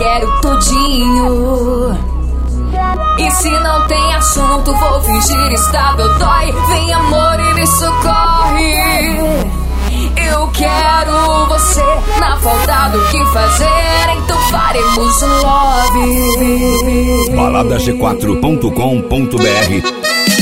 quero tudinho. E se não tem assunto, vou fingir estável. Dói, vem amor e me socorre. Eu quero você, na falta do que fazer, então faremos um love. baladag4.com.br.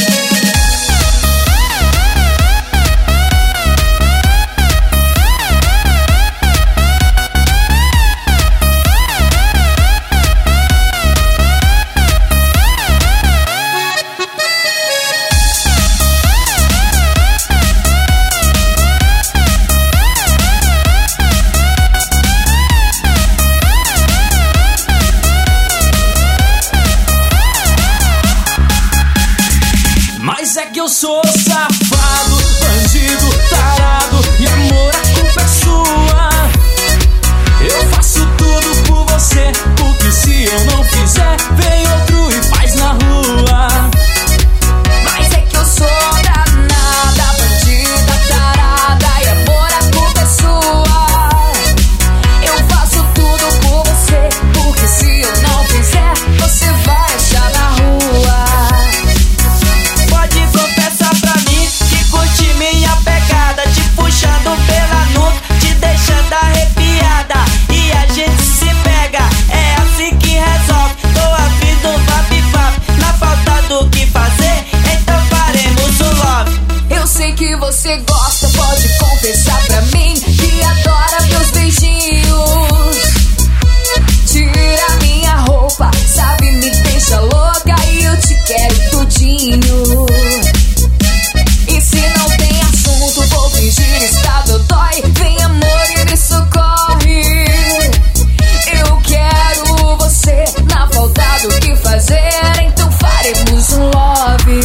Mas é que eu sou safado, bandido, tarado, e amor, a culpa é sua. Eu faço tudo por você, porque se eu não fizer, vem outro e faz na rua. Mas é que eu sou danada, bandida, tarada, e amor, a culpa é sua. Eu faço tudo por você, porque se eu não fizer, você vai achar na rua. Pode confessar pra mim que curte minha pegada, te puxando pela nuca, te deixando arrepiada, e a gente se pega, é assim que resolve. Tô a fim do vap-vap, na falta do que fazer, então faremos um love. Eu sei que você gosta, pode confessar pra mim que adora meus beijinhos. Tira minha roupa, sabe, me deixa louca, e eu te quero tudinho. E se não tem assunto, vou fingir estável. Dói, vem amor e me socorre. Eu quero você, na falta do que fazer, então faremos um love.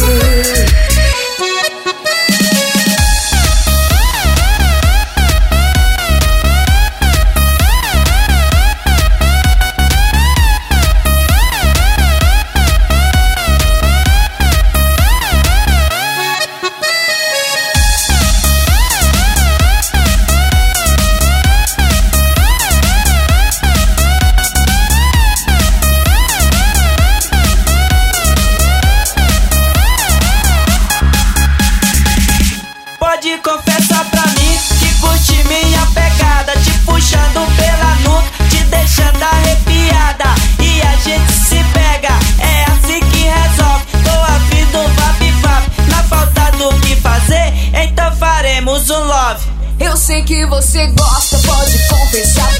Pode confessar pra mim que curte minha pegada, te puxando pela nuca, te deixando arrepiada, e a gente se pega, é assim que resolve. Tô a fim do vap-vap, na falta do que fazer, então faremos um love. Eu sei que você gosta, pode confessar